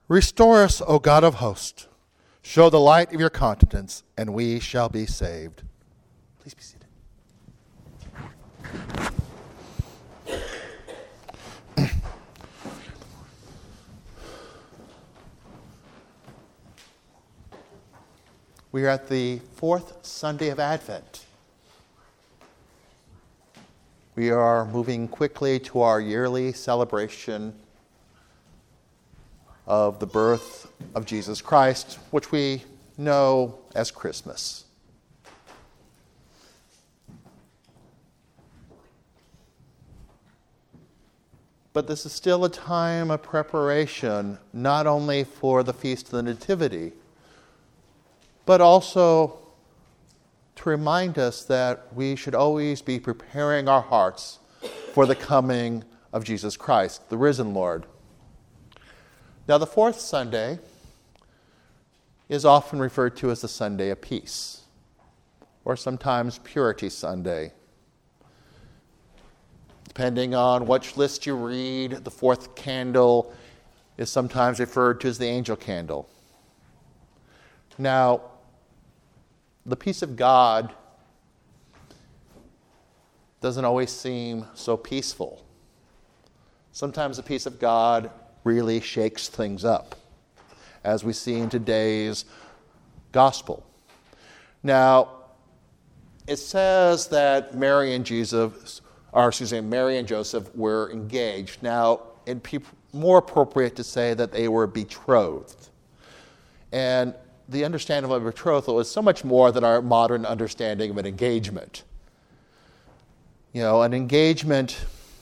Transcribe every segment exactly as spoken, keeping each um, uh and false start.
Restore us, O God of hosts. Show the light of your countenance, and we shall be saved. Please be seated. We are at the fourth Sunday of Advent. We are moving quickly to our yearly celebration of the birth of Jesus Christ, which we know as Christmas. But this is still a time of preparation, not only for the Feast of the Nativity, but also to remind us that we should always be preparing our hearts for the coming of Jesus Christ, the risen Lord. Now, the fourth Sunday is often referred to as the Sunday of Peace, or sometimes Purity Sunday. Depending on which list you read, the fourth candle is sometimes referred to as the angel candle. Now, the peace of God doesn't always seem so peaceful. Sometimes the peace of God really shakes things up, as we see in today's gospel. Now, it says that Mary and Jesus, or excuse me, Mary and Joseph were engaged. Now, it'd be more appropriate to say that they were betrothed. And the understanding of a betrothal is so much more than our modern understanding of an engagement. You know, an engagement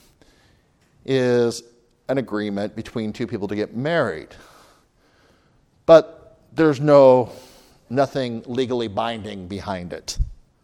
is an agreement between two people to get married. But there's no, nothing legally binding behind it.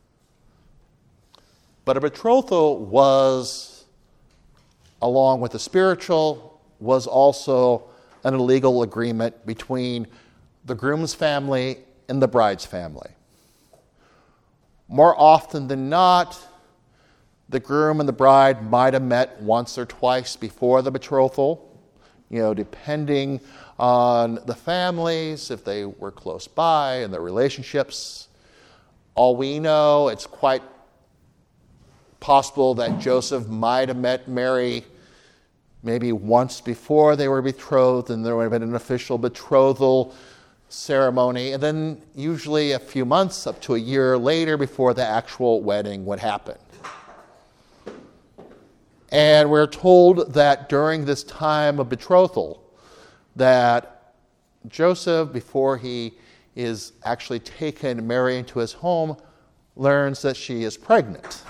But a betrothal was, along with the spiritual, was also an illegal agreement between the groom's family and the bride's family. More often than not, the groom and the bride might have met once or twice before the betrothal, you know, depending on the families, if they were close by and their relationships. All we know, it's quite possible that Joseph might have met Mary maybe once before they were betrothed, and there would have been an official betrothal ceremony, and then usually a few months up to a year later before the actual wedding would happen. And we're told that during this time of betrothal, that Joseph, before he is actually taken Mary into his home, learns that she is pregnant.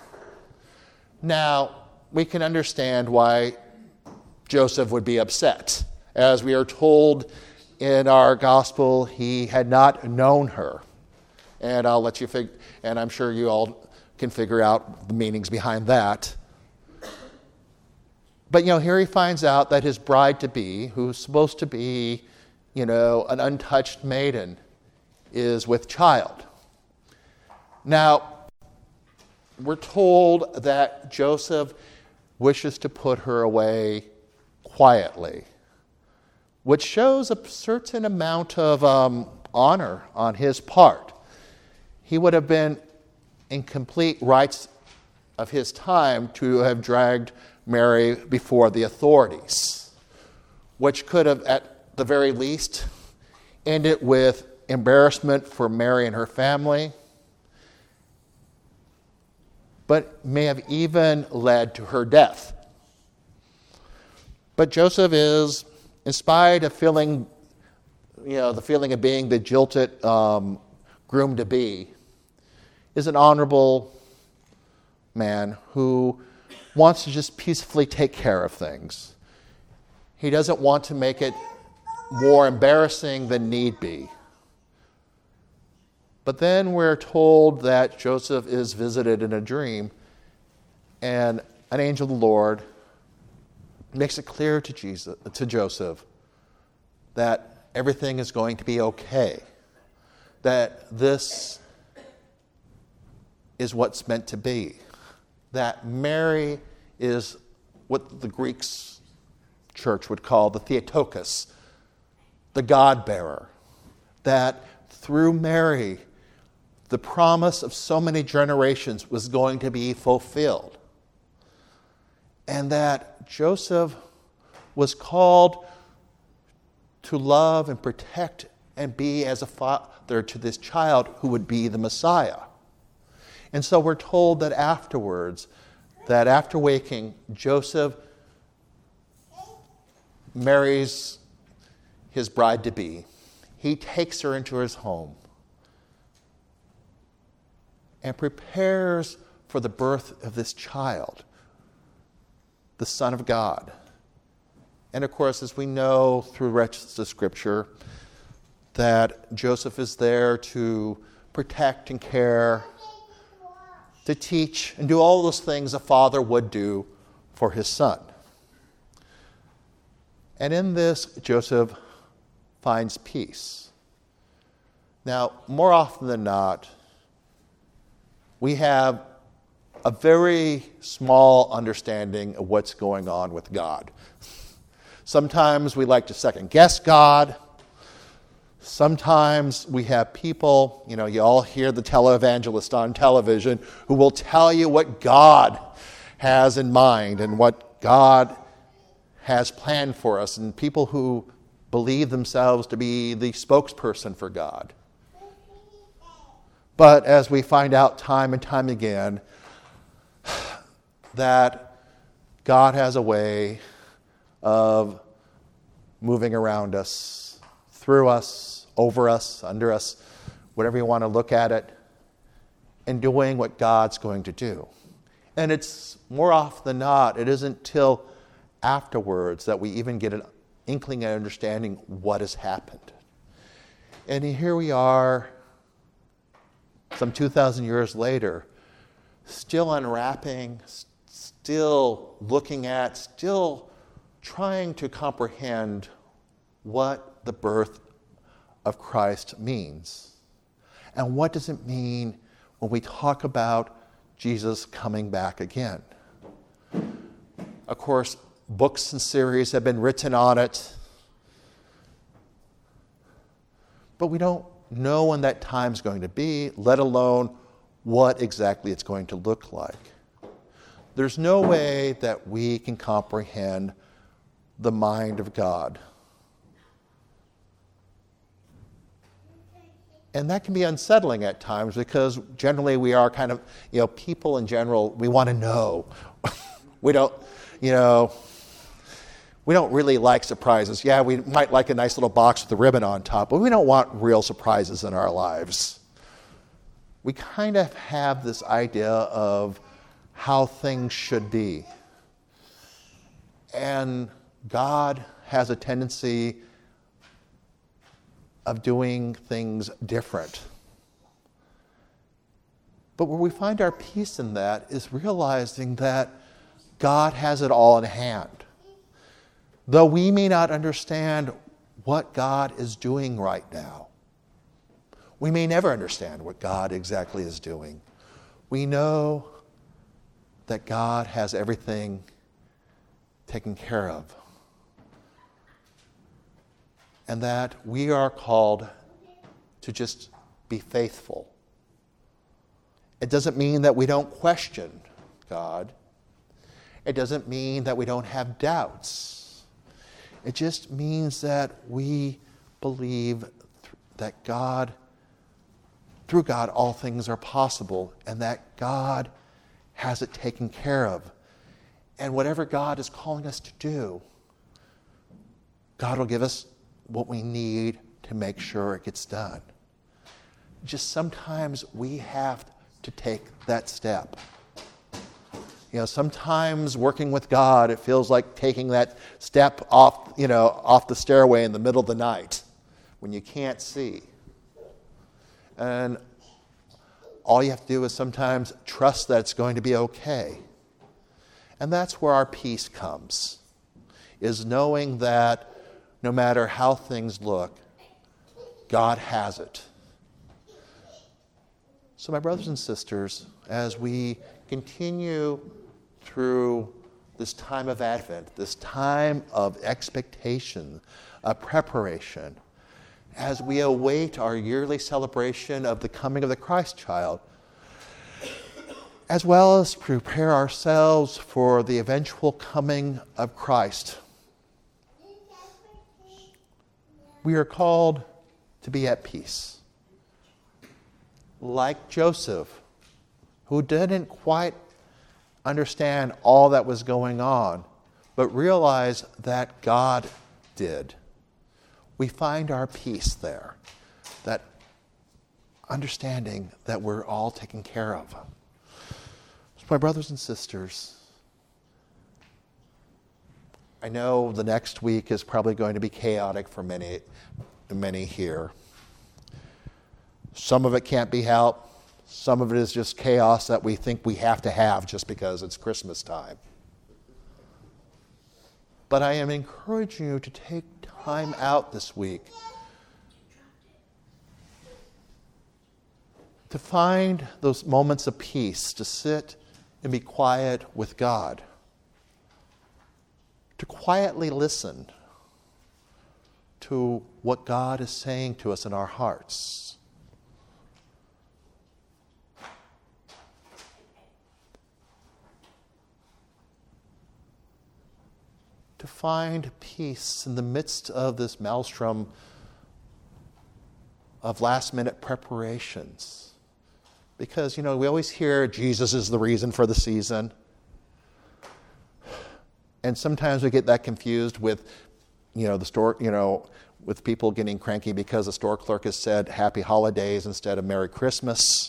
Now, we can understand why Joseph would be upset. As we are told in our gospel, he had not known her. And I'll let you fig- and I'm sure you all can figure out the meanings behind that. But, you know, here he finds out that his bride-to-be, who's supposed to be, you know, an untouched maiden, is with child. Now, we're told that Joseph wishes to put her away quietly, which shows a certain amount of um, honor on his part. He would have been in complete rights of his time to have dragged Mary before the authorities, which could have, at the very least, ended with embarrassment for Mary and her family, but may have even led to her death. But Joseph is, in spite of feeling, you know, the feeling of being the jilted um, groom-to-be, is an honorable man who wants to just peacefully take care of things. He doesn't want to make it more embarrassing than need be. But then we're told that Joseph is visited in a dream, and an angel of the Lord makes it clear to Jesus, to Joseph, that everything is going to be okay, that this is what's meant to be, that Mary is what the Greeks church would call the Theotokos, the God-bearer, that through Mary, the promise of so many generations was going to be fulfilled. And that Joseph was called to love and protect and be as a father to this child who would be the Messiah. And so we're told that afterwards, that after waking, Joseph marries his bride-to-be. He takes her into his home and prepares for the birth of this child, the Son of God. And of course, as we know through the rest of Scripture, that Joseph is there to protect and care, to teach and do all those things a father would do for his son. And in this, Joseph finds peace. Now, more often than not, we have a very small understanding of what's going on with God. Sometimes we like to second guess God. Sometimes we have people, you know, you all hear the televangelist on television who will tell you what God has in mind and what God has planned for us, and people who believe themselves to be the spokesperson for God. But as we find out time and time again, that God has a way of moving around us, through us, over us, under us, whatever you want to look at it, and doing what God's going to do. And it's more often than not, it isn't till afterwards that we even get an inkling and understanding what has happened. And here we are, some two thousand years later, still unwrapping, still looking at, still trying to comprehend what the birth of Christ means. And what does it mean when we talk about Jesus coming back again? Of course, books and series have been written on it, but we don't know when that time's going to be, let alone what exactly it's going to look like. There's no way that we can comprehend the mind of God. And that can be unsettling at times because generally we are kind of, you know, people in general, we want to know. we don't, you know, we don't really like surprises. Yeah, we might like a nice little box with a ribbon on top, but we don't want real surprises in our lives. We kind of have this idea of how things should be. And God has a tendency of doing things different. But where we find our peace in that is realizing that God has it all in hand. Though we may not understand what God is doing right now, we may never understand what God exactly is doing. We know that God has everything taken care of. And that we are called to just be faithful. It doesn't mean that we don't question God. It doesn't mean that we don't have doubts. It just means that we believe that God, through God, all things are possible, and that God has it taken care of. And whatever God is calling us to do, God will give us what we need to make sure it gets done. Just sometimes we have to take that step. You know, sometimes working with God, it feels like taking that step off, you know, off the stairway in the middle of the night when you can't see. And all you have to do is sometimes trust that it's going to be okay. And that's where our peace comes, is knowing that no matter how things look, God has it. So my brothers and sisters, as we continue through this time of Advent, this time of expectation of preparation as we await our yearly celebration of the coming of the Christ child, as well as prepare ourselves for the eventual coming of Christ. We are called to be at peace. Like Joseph, who didn't quite understand all that was going on, but realized that God did. We find our peace there, that understanding that we're all taken care of. So my brothers and sisters, I know the next week is probably going to be chaotic for many, many here. Some of it can't be helped. Some of it is just chaos that we think we have to have just because it's Christmas time. But I am encouraging you to take time out this week to find those moments of peace, to sit and be quiet with God, to quietly listen to what God is saying to us in our hearts. To find peace in the midst of this maelstrom of last-minute preparations. Because, you know, we always hear Jesus is the reason for the season. And sometimes we get that confused with, you know, the store, you know, with people getting cranky because the store clerk has said Happy Holidays instead of Merry Christmas.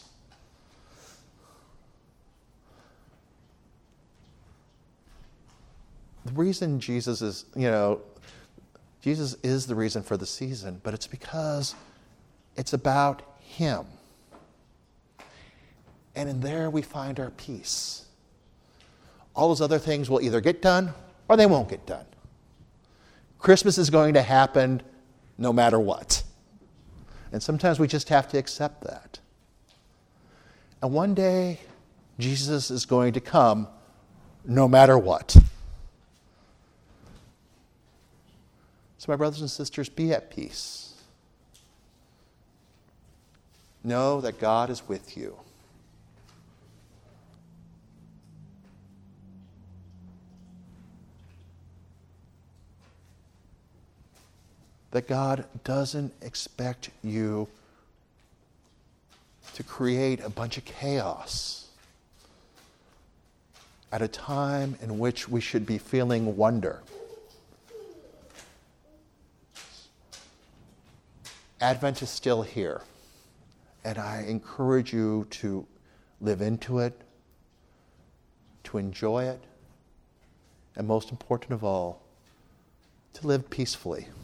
The reason Jesus is, you know, Jesus is the reason for the season, but it's because it's about Him. And in there we find our peace. All those other things will either get done or they won't get done. Christmas is going to happen no matter what. And sometimes we just have to accept that. And one day, Jesus is going to come no matter what. So my brothers and sisters, be at peace. Know that God is with you. That God doesn't expect you to create a bunch of chaos at a time in which we should be feeling wonder. Advent is still here, and I encourage you to live into it, to enjoy it, and most important of all, to live peacefully.